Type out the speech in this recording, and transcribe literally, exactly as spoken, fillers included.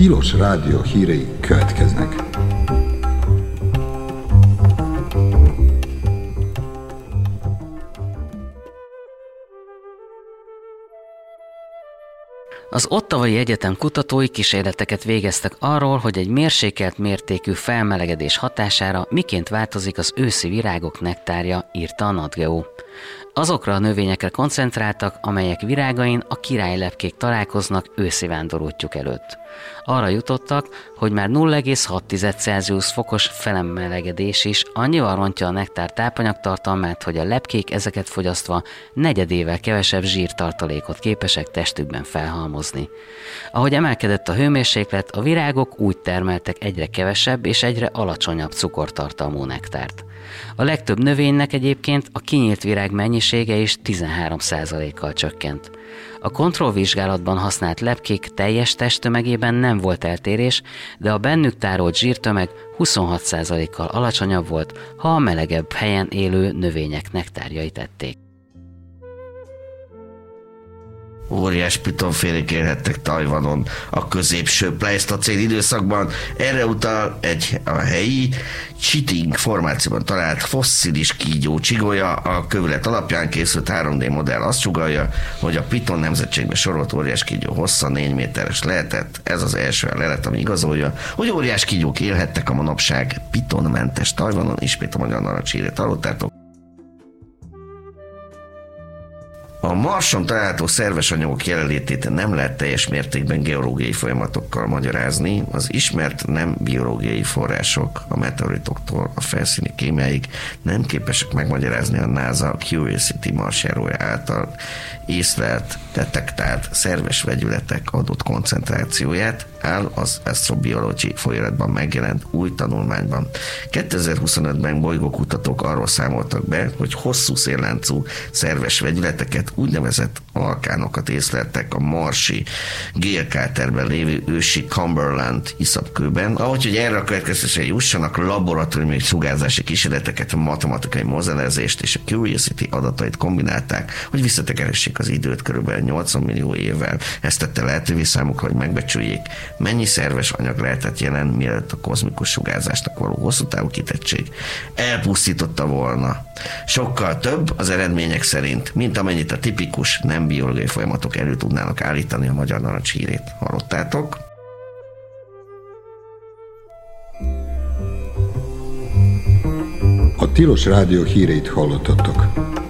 Tilos Rádió hírei következnek. Az Ottawai Egyetem kutatói kísérleteket végeztek arról, hogy egy mérsékelt mértékű felmelegedés hatására miként változik az őszi virágok nektárja, írta a NatGeo. Azokra a növényekre koncentráltak, amelyek virágain a királylepkék találkoznak őszi vándorútjuk előtt. Arra jutottak, hogy már nulla egész hat Celsius fokos felmelegedés is annyival rontja a nektár tápanyagtartalmát, hogy a lepkék ezeket fogyasztva negyedével kevesebb zsírtartalékot képesek testükben felhalmozni. Ahogy emelkedett a hőmérséklet, a virágok úgy termeltek egyre kevesebb és egyre alacsonyabb cukortartalmú nektárt. A legtöbb növénynek egyébként a kinyílt virág mennyisége is tizenhárom százalékkal csökkent. A kontrollvizsgálatban használt lepkék teljes testtömegében nem volt eltérés, de a bennük tárolt zsírtömeg huszonhat százalékkal alacsonyabb volt, ha a melegebb helyen élő növények nektárjait ették. Óriás pitonfélék élhettek Tajvanon a középső pleisztocén időszakban. Erre utal egy a helyi Chiting formációban talált fosszilis kígyó csigolya. A kövület alapján készült három dé modell azt sugallja, hogy a piton nemzetségbe sorolt óriás kígyó hossza négy méteres lehetett. Ez az első lelet, ami igazolja, hogy óriás kígyók élhettek a manapság pitonmentes Tajvanon. Ismét a Magyar Narancs hírét hallottátok. A Marson található szerves anyagok jelenlétét nem lehet teljes mértékben geológiai folyamatokkal magyarázni. Az ismert nem biológiai források a meteoritoktól a felszíni kémiáig nem képesek megmagyarázni a NASA Curiosity marsjárója által észlelt, detektált szerves vegyületek adott koncentrációját, áll az Astrobiology folyóiratban megjelent új tanulmányban. kétezer-huszonötben bolygókutatók arról számoltak be, hogy hosszú szélláncú szerves vegyületeket, úgynevezett alkánokat észleltek a marsi Gale-kráterben lévő ősi Cumberland iszapkőben. Ahogy hogy erre a következtetésre jussanak, laboratóriumi sugárzási kísérleteket, matematikai modellezést és a Curiosity adatait kombinálták, hogy visszatekeressék az időt körülbelül nyolcvan millió évvel. Ezt tette lehetővé számukra, hogy megbecsüljék, mennyi szerves anyag lehetett jelen, mielőtt a kozmikus sugárzásnak való hosszú távú kitettség elpusztította volna. Sokkal több az eredmények szerint, mint amennyit a tipikus nem biológiai folyamatok elő tudnának állítani. A Magyar Narancs hírét hallottátok. A Tilos Rádió híreit hallottatok.